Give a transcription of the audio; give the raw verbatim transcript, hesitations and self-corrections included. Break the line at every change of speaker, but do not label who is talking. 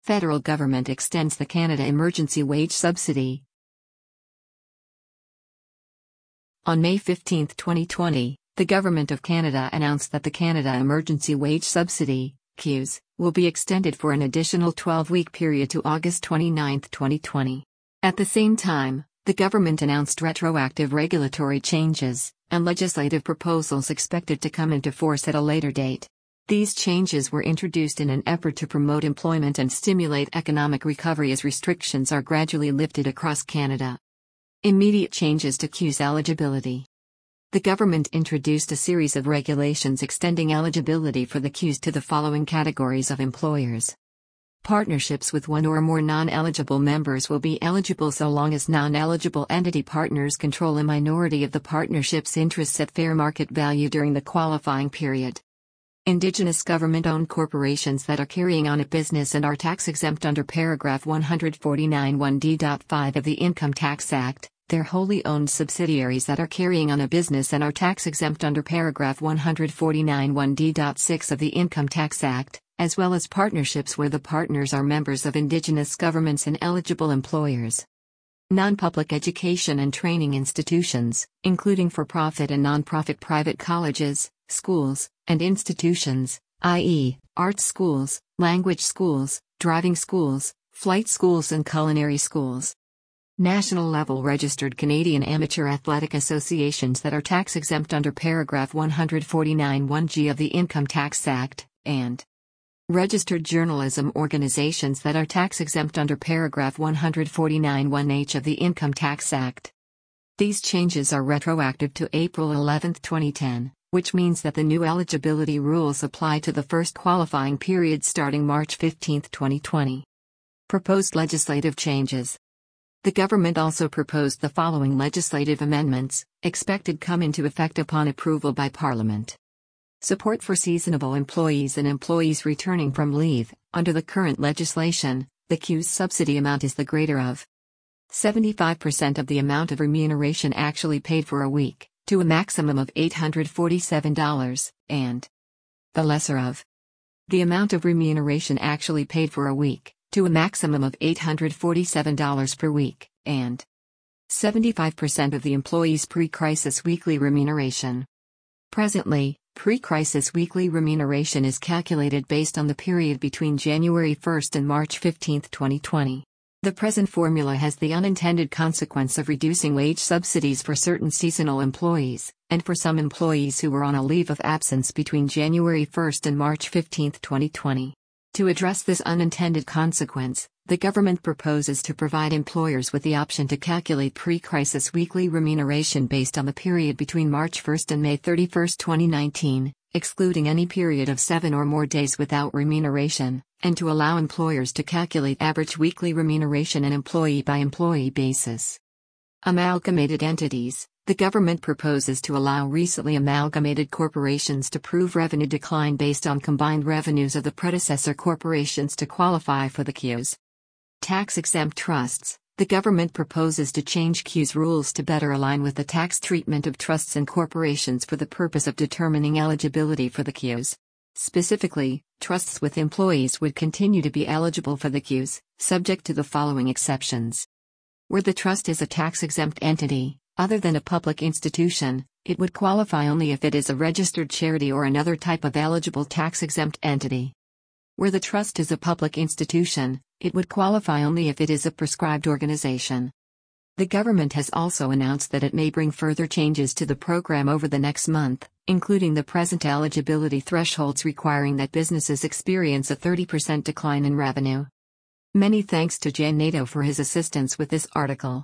Federal government extends the Canada Emergency Wage Subsidy. On May fifteenth, twenty twenty, the Government of Canada announced that the Canada Emergency Wage Subsidy, C E W S, will be extended for an additional twelve-week period to August twenty-ninth, twenty twenty. At the same time, the government announced retroactive regulatory changes and legislative proposals expected to come into force at a later date. These changes were introduced in an effort to promote employment and stimulate economic recovery as restrictions are gradually lifted across Canada. Immediate changes to C E W S eligibility. The government introduced a series of regulations extending eligibility for the C E W S to the following categories of employers. Partnerships with one or more non-eligible members will be eligible so long as non-eligible entity partners control a minority of the partnership's interests at fair market value during the qualifying period. Indigenous government-owned corporations that are carrying on a business and are tax-exempt under paragraph one forty-nine one D five of the Income Tax Act, their wholly owned subsidiaries that are carrying on a business and are tax-exempt under paragraph one forty-nine one D six of the Income Tax Act, as well as partnerships where the partners are members of Indigenous governments and eligible employers. Non-public education and training institutions, including for-profit and non-profit private colleges, schools, and institutions, that is, art schools, language schools, driving schools, flight schools and culinary schools. National-level registered Canadian amateur athletic associations that are tax-exempt under paragraph one forty-nine one G of the Income Tax Act, and registered journalism organizations that are tax-exempt under paragraph one forty-nine one H of the Income Tax Act. These changes are retroactive to April eleventh, twenty ten, which means that the new eligibility rules apply to the first qualifying period starting March fifteenth, twenty twenty. Proposed legislative changes. The government also proposed the following legislative amendments, expected come into effect upon approval by Parliament. Support for seasonable employees and employees returning from leave. Under the current legislation, the C E W S subsidy amount is the greater of seventy-five percent of the amount of remuneration actually paid for a week, to a maximum of eight hundred forty-seven dollars, and the lesser of the amount of remuneration actually paid for a week, to a maximum of eight hundred forty-seven dollars per week, and seventy-five percent of the employee's pre-crisis weekly remuneration. Presently, pre-crisis weekly remuneration is calculated based on the period between January first and March fifteenth, twenty twenty. The present formula has the unintended consequence of reducing wage subsidies for certain seasonal employees, and for some employees who were on a leave of absence between January first and March fifteenth, twenty twenty. To address this unintended consequence, the government proposes to provide employers with the option to calculate pre-crisis weekly remuneration based on the period between March first and May thirty-first, twenty nineteen, excluding any period of seven or more days without remuneration, and to allow employers to calculate average weekly remuneration an employee-by-employee basis. Amalgamated entities. The government proposes to allow recently amalgamated corporations to prove revenue decline based on combined revenues of the predecessor corporations to qualify for the C E W S. Tax-exempt trusts. The government proposes to change C E W S rules to better align with the tax treatment of trusts and corporations for the purpose of determining eligibility for the C E W S. Specifically, trusts with employees would continue to be eligible for the C E W S, subject to the following exceptions. Where the trust is a tax-exempt entity, other than a public institution, it would qualify only if it is a registered charity or another type of eligible tax-exempt entity. Where the trust is a public institution, it would qualify only if it is a prescribed organization. The government has also announced that it may bring further changes to the program over the next month, including the present eligibility thresholds requiring that businesses experience a thirty percent decline in revenue. Many thanks to Jan Nato for his assistance with this article.